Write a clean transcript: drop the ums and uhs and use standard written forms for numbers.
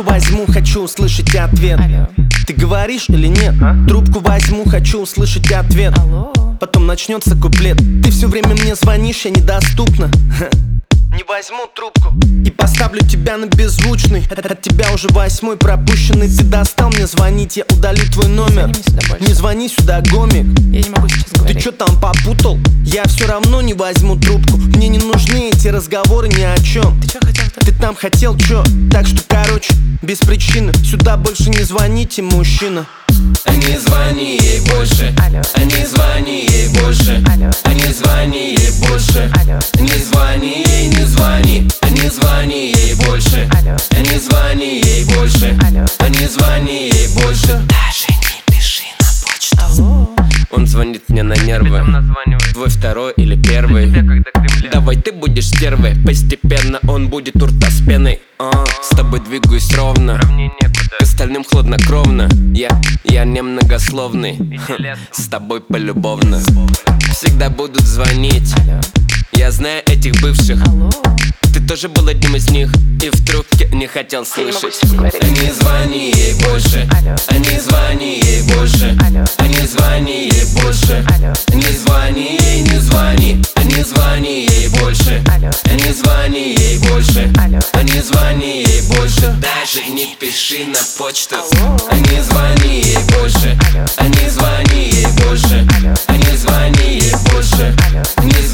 Трубку возьму, хочу услышать ответ. Алло. Ты говоришь или нет? Трубку возьму, хочу услышать ответ. Алло. Потом начнется куплет. Ты все время мне звонишь, я недоступна. Не возьму трубку и поставлю тебя на беззвучный. От тебя уже 8-й пропущенный. Ты достал мне звонить, я удалю твой номер. Не звони мне сюда больше. Не звони сюда, гомик. Я не могу сейчас Ты говорить. чё там попутал? Я все равно не возьму трубку. Мне не нужны эти разговоры ни о чем. Ты чё хотел-то? Ты там хотел чё? Так что, короче, без причины сюда больше не звоните, мужчина. Не звони ей больше. Алло. Не звони ей больше. Алло. Не звони ей больше. Алло. Не звони ей, не звони. Не звони ей больше. Алло. Не звони ей больше. Алло. Не звони ей больше. Даже не пиши на почту. Алло. Он звонит мне на нервы. Твой второй или первый. Давай ты будешь стервой. Постепенно он будет у рта с пеной. С тобой двигаюсь ровно. К остальным хладнокровно. Я немногословный. С тобой полюбовно. Всегда будут звонить. Алло. Я знаю этих бывших. Алло. Ты тоже был одним из них. И в трубке не хотел Я не могу слышать. сейчас говорить. Не звони ей больше. Алло. Не звони ей больше. Алло. Не звони ей больше. Алло. Не звони ей, не звони. Не звони ей больше. Алло. Не звони ей больше. Алло. Не звони ей больше. Даже не пиши на почту. Алло. Не звони ей больше. Алло. Не звони ей больше. Алло. Не звони ей больше. Алло. Не